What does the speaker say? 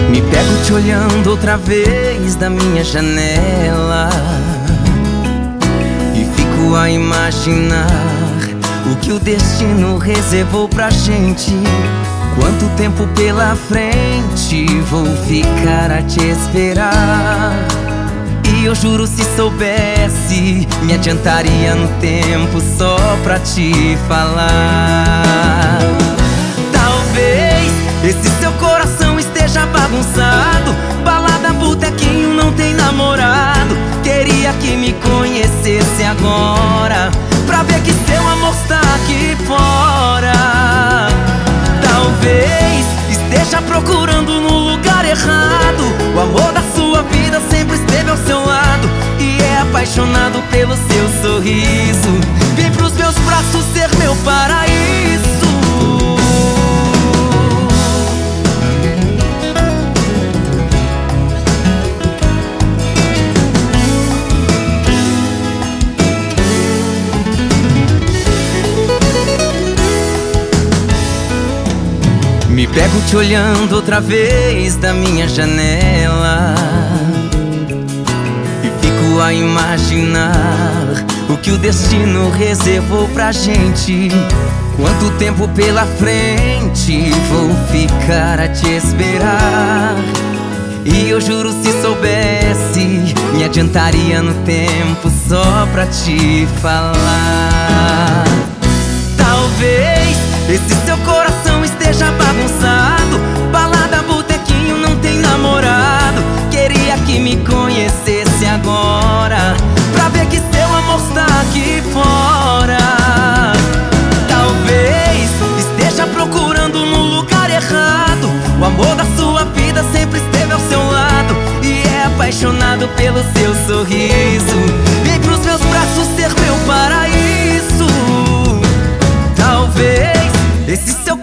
Me pego te olhando outra vez da minha janela e fico a imaginar o que o destino reservou pra gente. Quanto tempo pela frente vou ficar a te esperar. E eu juro, se soubesse, me adiantaria no tempo só pra te falar. Talvez esse seu coração esteja bagunçado, balada, botequinho, não tem namorado. Queria que me conhecesse agora, pra ver que seu amor está aqui fora. Talvez esteja procurando no lugar errado. O amor da sua vida sempre esteve ao seu lado e é apaixonado pelo seu sorriso. Vem pros meus braços ser meu paraíso. Me pego te olhando outra vez da minha janela e fico a imaginar o que o destino reservou pra gente. Quanto tempo pela frente vou ficar a te esperar. E eu juro, se soubesse, me adiantaria no tempo só pra te falar. Talvez esse seu coração esteja bagunçado, balada, botequinho, não tem namorado. Queria que me conhecesse agora, pra ver que seu amor está aqui fora. Talvez esteja procurando no lugar errado. O amor da sua vida sempre esteve ao seu lado e é apaixonado pelo seu sorriso. Vem pros meus braços ser meu paraíso. Talvez esse seu